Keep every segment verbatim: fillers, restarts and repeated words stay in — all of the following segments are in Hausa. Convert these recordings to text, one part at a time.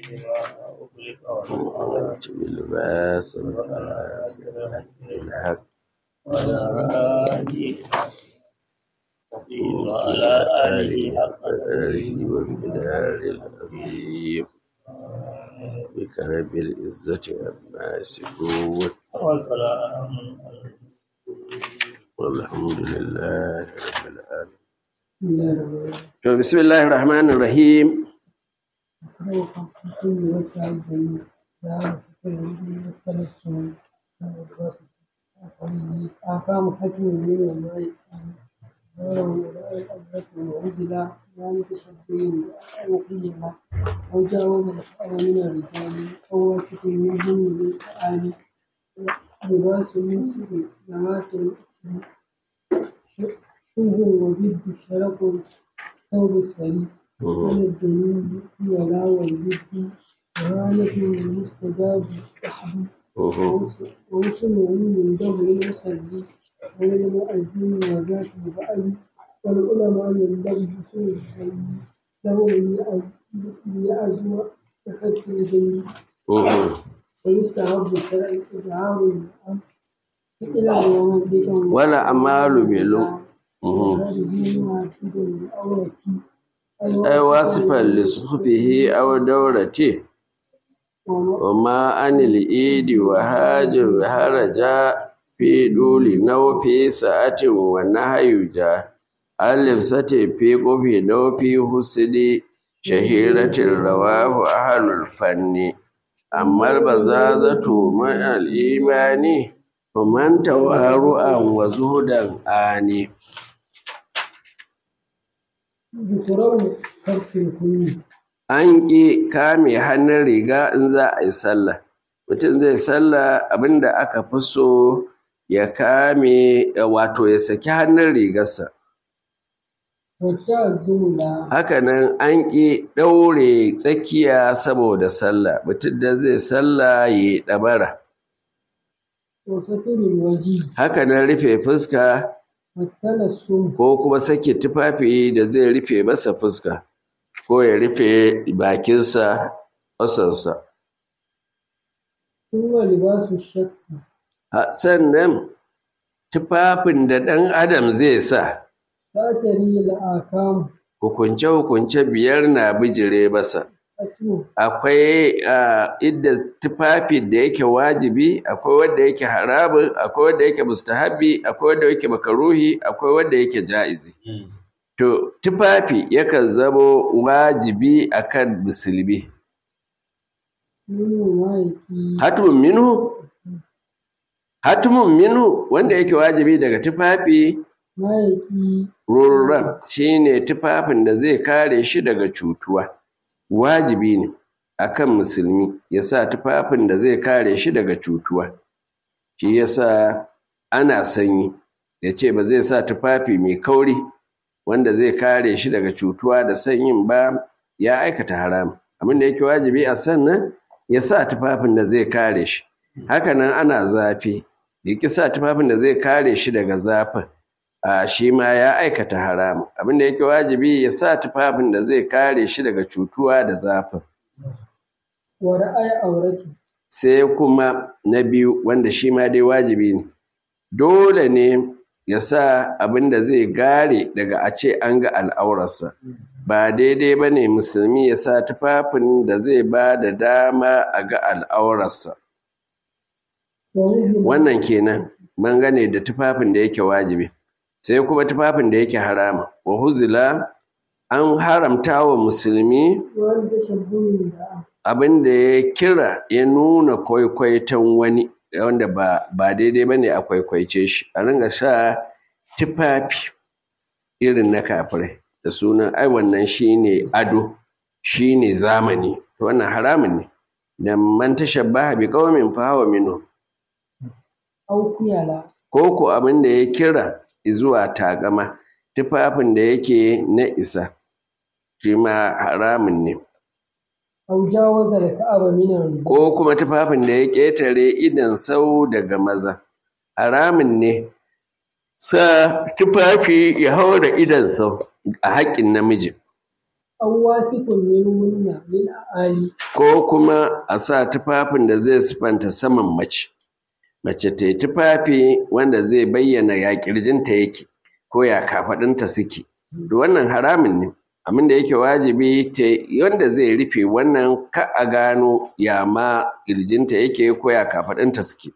بالباس الحق وعلى آله حق قدره ومقداره العظيم بكرم العزة عما يصفون والحمد لله رب العالمين. بسم الله الرحمن الرحيم. أحكام حكم من الله وعزل يعني تشبه وقيمة أو جاوز الشعر من الرجال أو واسط منهم للقرآن لباس المسلم لباس المسلم شبه وجد شرف ثوب السري على الدليل هي لا والجد غاية المستجاب قصد ووصله من دبر المسلي وللمؤذن وذات الفعل والعلماء ينبغي بسوء الحي له ليعزو تخفي الجيد ويستحب الشرع إظهار الأمر إلى يوم ولا أمال بلو أي واصفا لصحبه أو دورته وما عن الإيد وهاج وهرج في دول نو في ساعة ونهي جاء اللبسة في قفي نو في حسد شهيرة رواه أهل الفن أما البزازة مع الإيمان ومن توارؤا وزهدا آني. An ƙi kame hannun riga in za a yi sallah. Mutum zai sallah abinda aka fi so ya kame wato ya saki hannun rigarsa. Hakanan an ƙi ɗaure tsakiya saboda sallah. Mutum da zai sallah ya yi ɗamara. Hakanan rufe fuska ko kuma sake tufafi da zai rufe masa fuska ko ya rufe bakinsa ƙasansa. Sannan tufafin da ɗan adam zai sa hukunce-hukunce biyar na bijire masa. Akwai idda tufafin da yake wajibi, akwai wanda yake haramun, akwai wanda yake mustahabi, akwai wanda yake makaruhi, akwai wanda yake ja'izi. To tufafi yakan zamo wajibi akan musulmi. Hatumun minhu? Hatumun minhu wanda yake wajibi daga tufafi rurran shine tufafin da zai kare shi daga cutuwa. Wajibi ne akan musulmi ya sa tufafin da zai kare shi daga cutuwa. Shi yasa ana sanyi ya ce ba zai sa tufafi mai kauri wanda zai kare shi daga cutuwa da sanyin ba, ya aikata haram. Abin da yake wajibi a sannan ya sa tufafin da zai kare shi. Hakanan ana zafi ya ƙi sa tufafin da zai kare shi daga zafin, a shi ma ya aikata haram. Abin da yake wajibi ya sa tufafin da zai kare shi daga cutuwa da zafin. Sai kuma na biyu wanda shi ma dai wajibi ne. Dole ne ya sa abin da zai gare daga a ce an ga al'aurarsa. Ba daidai ba ne musulmi ya sa tufafin da zai ba da dama a ga al'aurarsa. Wannan kenan bangane da tufafin da yake wajibi. Sai kuma tufafin da yake harama. Wa huzila an haramta wa musulmi abin da ya kira ya nuna kwaikwaiton wani wanda ba, ba daidai ba ne a kwaikwaice shi. A ringa sa tufafi irin na kafirai da sunan ai wannan shi ne ado, shi ne zamani. Wannan haramun ne. Da man tashabbaha bi qaumin fa huwa minhum. Ko ko abin da ya kira zuwa takama, tufafin da yake na isa, shi ma haramun ne. Ko kuma tufafin da ya ƙetare idan sau daga maza, haramun ne sa tufafi ya haura idan sau a haƙƙin namiji. أو واثق منهن للأعالي ko kuma a sa tufafin da zai sifanta saman mace mace ta yi tufafi wanda zai bayyana ya kirjinta yake ko ya kafaɗinta suke da wannan haramun ne abin da yake wajibi ta wanda zai rufe wannan ka a gano ya ma kirjinta yake ko ya kafaɗinta suke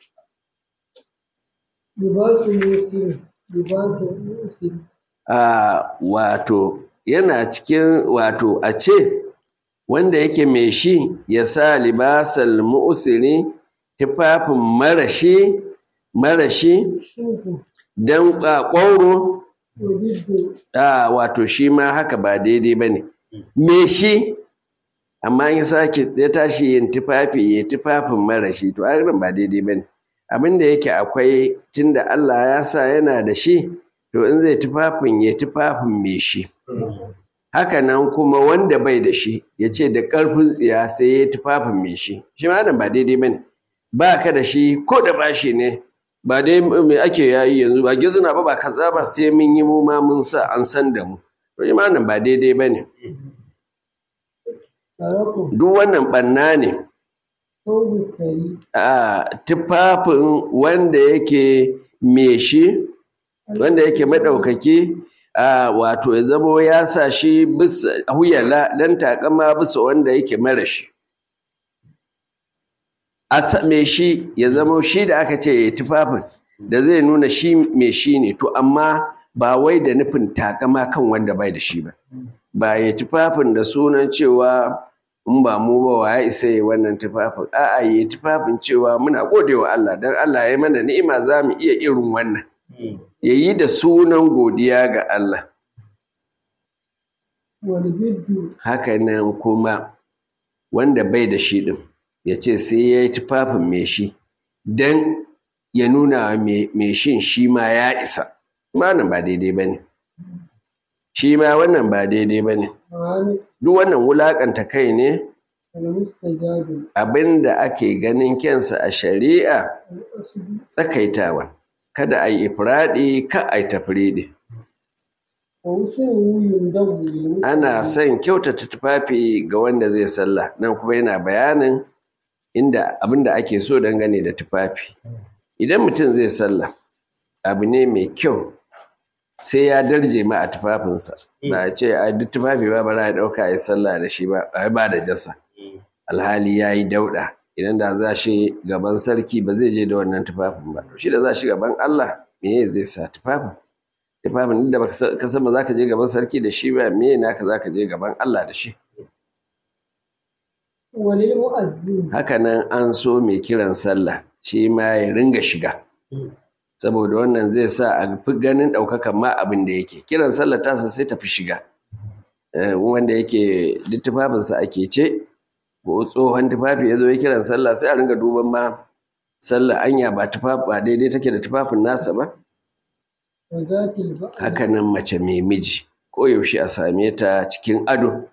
لباس مسلم لباس مسلم a wato yana cikin wato a ce wanda yake mai shi ya sa libasal mu'siri tufafin marashi marashi شوف don ƙwauro وجد a wato shi ma haka ba daidai ba ne me shi amma ya sake ya tashi yin tufafi ya tufafin marashi to an ba daidai ba ne abin da yake akwai tunda Allah ya sa yana da shi to in zai tufafin ya tufafin me shi haka nan kuma wanda bai da shi ya ce da ƙarfin tsiya sai ya tufafin me shi shi ma nan ba daidai ba ne ba ka da shi ko da bashi ne ba dai me ake yayi yanzu ba gizuna ba ba kaza ba sai mun yi mu ma mun sa an san da mu to shi ma nan ba daidai ba ne تركه duk wannan ɓanna ne ثوب السري a tufafin wanda yake me shi wanda yake maɗaukaki a wato ya zamo ya sa shi bisa huyala dan takama bisa wanda yake mara shi a sa- me shi ya zamo shi da aka ce ya tufafin da zai nuna shi me shi ne to amma ba wai da nufin takama kan wanda bai da shi ba ba ya tufafin da sunan cewa in ba mu ba wa ya isa yi wannan tufafin a'a ya tufafin cewa muna gode wa Allah don Allah ya mana ni'ima za mu iya irin wannan ya yi da sunan godiya ga Allah والبد hakanan kuma wanda bai da shi ɗin ya ce sai ya yi tufafin mai shi don ya nuna wa mai mai shin shi ma ya isa wannan ba daidai ba ne shi ma wannan ba daidai ba ne عن duk wannan wulaƙanta kai ne المستجاب abin da ake ganin kyansa a shari'a الأسد tsakaitawa kada a yi ifraɗi ka a yi tafriɗi ووسنه يندب للمسلم ana son kyautata tufafi ga wanda zai sallah nan kuma yana bayanin inda abin da ake so dangane da tufafi idan mutum zai sallah abu ne mai kyau sai ya darje ma a tufafinsa ba a ce a duk tufafi ba ba za a ɗauka a yi sallah da shi ba a ba da jasa alhali ya yi dauɗa idan da za shi gaban sarki ba zai je da wannan tufafin ba shi da za shi gaban Allah me zai sa tufafin tufafin duk da baka ka san ba za ka je gaban sarki da shi ba me naka za ka je gaban Allah da shi وللمؤذن haka nan an so mai kiran sallah shi ma ya ringa shiga saboda wannan zai sa a fi ganin ɗaukakan ma abin da yake kiran sallah tasa sai tafi shiga Eh, wanda yake duk tufafinsa ake ce ko tsohon tufafi ya zo ya kiran sallah sai a ringa duban ma sallah anya ba tufafi ba daidai take da tufafin nasa ba وذات البأل haka nan mace mai miji ko yaushe a same ta cikin ado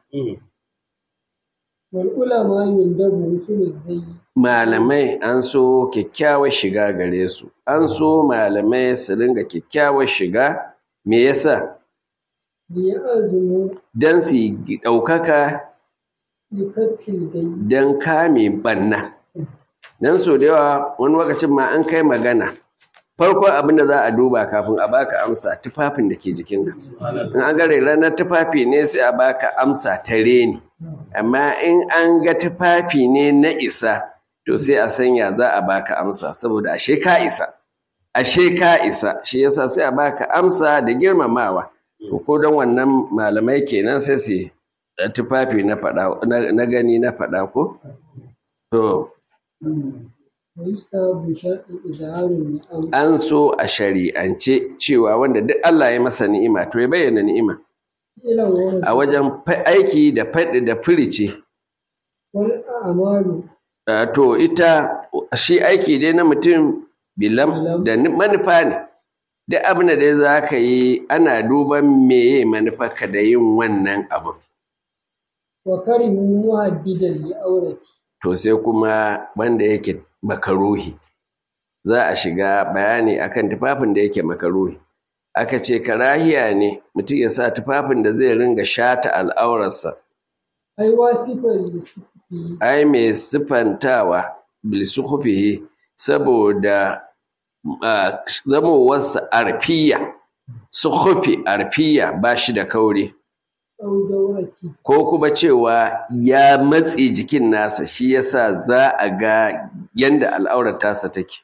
والعلماء يندب رسل الزي malamai an so kyakkyawar shiga gare su an so malamai su ringa kyakkyawar shiga me yasa ليأذنوا don su yi ɗaukaka لكف الجي don kame banna don so da yawa wani lokacin ma an kai magana farkon abin da za a duba kafin a baka amsa tufafin da ke jikinka in an gare ranar tufafi ne sai a baka amsa ta reni amma in an ga tufafi ne na isa to sai a sanya za a baka amsa saboda ashe ka isa ashe ka isa shi yasa sai a baka amsa da girmamawa to ko don wannan malamai kenan sai su da tufafi na faɗa na- na gani na faɗa ko to ويستحب بشرط إظهار النعم an so a shari'ance cewa wanda duk Allah ya masa ni'ima to ya bayyana ni'ima إلى ورد a wajen fa- aiki da faɗi da firici والأعمال Uh, to ita shi aiki dai na mutum bilam da ni- manufa ne duk abin da dai za ka yi ana duban meye manufarka da yin wannan abu وكرهوا مهددا لأورتي to sai kuma wanda yake makaruhi za a shiga bayani akan tufafin da yake makaruhi aka ce karahiya ne mutum ya sa tufafin da zai ringa shata al'aurarsa ai wasifar da suke yi ai mai sifantawa bilisuhufihi saboda uh, zamowarsa arfiya suhufi arfiya ba shi da kauri ɗaudauraki ko kuma cewa ya matse jikin nasa shi yasa za a ga yanda al'aurar tasa take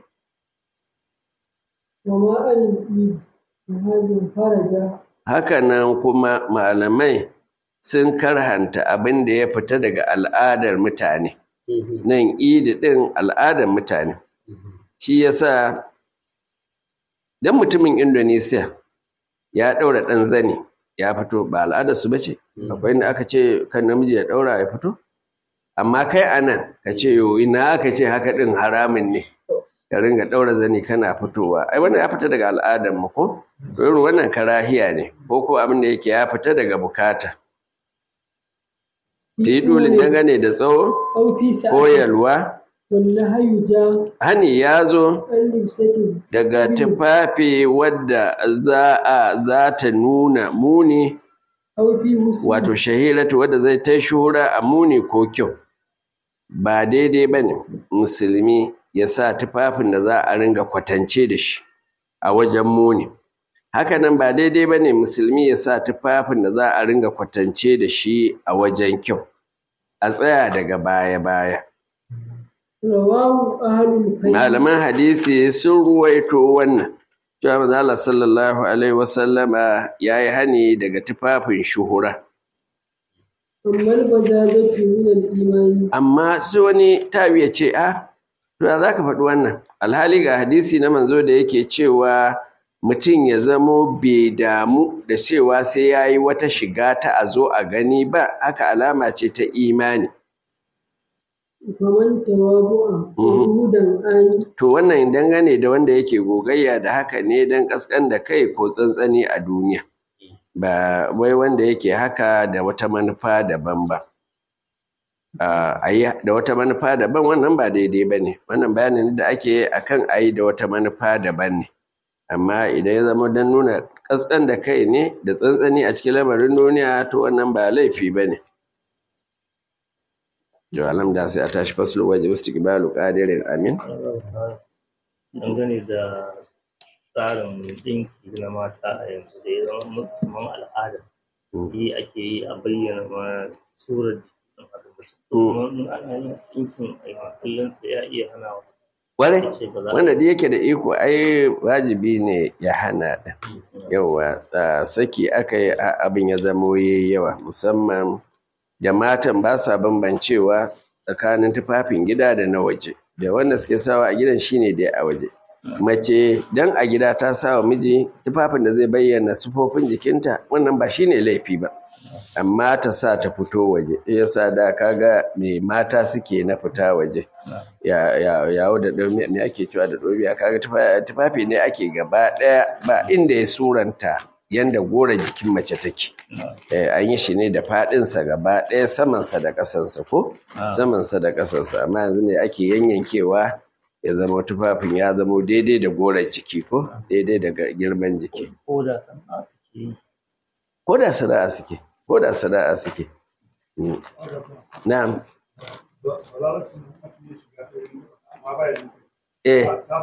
wa ma'anin ɗi da hajjin faraja hakanan kuma malamai sun karhanta abin da ya fita daga al'adar mutane nan idi ɗin al'adar mutane shi yasa dan mutumin Indonesia ya ɗaura ɗan zani ya fito ba al'adar su bace akwai inda aka ce kan namiji ya ɗaura ya fito amma kai anan ka ce yo ina aka ce haka ɗin haramun ne ka ringa ɗaura zani kana fitowa ai wannan ya fita daga al'adar mu ko irin wannan karahiya ne ko ko abin da yake ya fita daga bukata yi dole dangane da tsawo aufi ko sa'ati yalwa wanda hayu ja hani ya zo an limsatin daga tufafi wadda za a za ta nuna muni aufi musu wato shahiratu wadda zai ta shura a muni ko kyau ba daidai ba ne musulmi ya sa tufafin da za a ringa kwatance da shi a wajen muni hakanan ba daidai ba ne musulmi ya sa tufafin da za a ringa kwatance da shi a wajen kyau a tsaya daga baya-baya rawahu ahlul bayt malaman hadisi sun ruwaito wannan cewa manzo Allah sallallahu alaihi wasallama yayi hani daga tufafin shuhura amma albazazatu min al-imani amma sai wani tabi ya ce a to ya zaka faɗi wannan alhali ga hadisi na manzo da yake cewa mutum ya zamo bai damu da cewa sai yayi wata shiga ta a zo a gani ba haka alama ce ta imani faman tawabu'a Mhm. hudan ani to wannan dangane da wanda yake gogayya da haka ne dan kaskan da kai ko tsantsani a duniya ba wai wanda yake haka da wata manufa daban ba a yi da wata manufa daban wannan ba daidai ba ne wannan bayanin da ake akan a yi da wata manufa daban ne amma idan ya zama don nuna kaskan da kai ne da tsantsani a cikin lamarin duniya to wannan ba laifi ba ne to alhamdulillah sai a tashi faslu waje istiqbalu qadirin amin dangane da tsarin ɗinki na mata a yanzu da ya zama musu kamar al'ada yi ake yi a bayyana ma surar jikin haka kuma in ana yin ɗinkin a kullum sai ya iya hanawa Kwarai, ce ba za a wanda da yake da iko ai wajibi ne ya hana ɗin. Yauwa, a saki aka yi a- abin ya zamo yayi yawa, musamman da matan ba sa bambancewa tsakanin tufafin gida da na waje. Da wanda suke sawa a gidan shine dai a waje. Mace dan a gida ta sawa miji tufafin da zai bayyana sufofin jikinta, wannan ba shine laifi ba. Amma ta sa ta fito waje, ya sa da kaga me mata suke na fita waje. ya ya yawo da ɗomi me ake cewa da ɗomi a kaga tufa- tufafi ne ake gaba ɗaya ba inda ya suranta yanda gora jikin mace take eh, an yi shi ne da faɗinsa gaba ɗaya samansa da ƙasansa ko samansa da ƙasansa amma yanzu ne ake yanyankewa ya zama tufafin ya zama daidai da goron jiki ko daidai da ga- girman jiki ko da sana'a suke yi ko da sana'a suke ko da sana'a suke Mm. na'am eh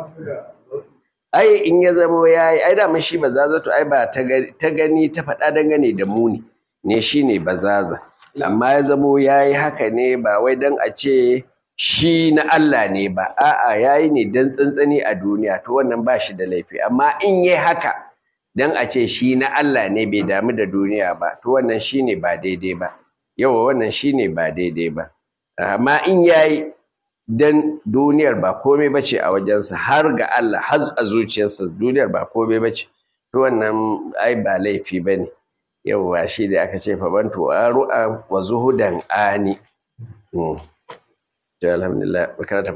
ai in ya zamo ya yi ai da shi bazazatu ai ba ta gani ta gani ta faɗa dangane da muni ne shine bazaza amma ya zamo ya yi haka ne ba wai dan a ce shi na Allah ne ba a'a ya yi ne dan tsantsani a duniya to wannan ba shi da laifi amma in yi haka dan a ce shi na Allah ne bai damu da duniya ba to wannan shine ba daidai ba yawa wannan shine ba daidai ba amma in yayi dan duniyar ba komai bace a wajensa har ga Allah har a zuciyarsa duniyar ba komai bace to wannan ai ba laifi bane yawa shi da aka ce fa bantu aru'a wa zuhudan ani Mm. to alhamdulillah barkata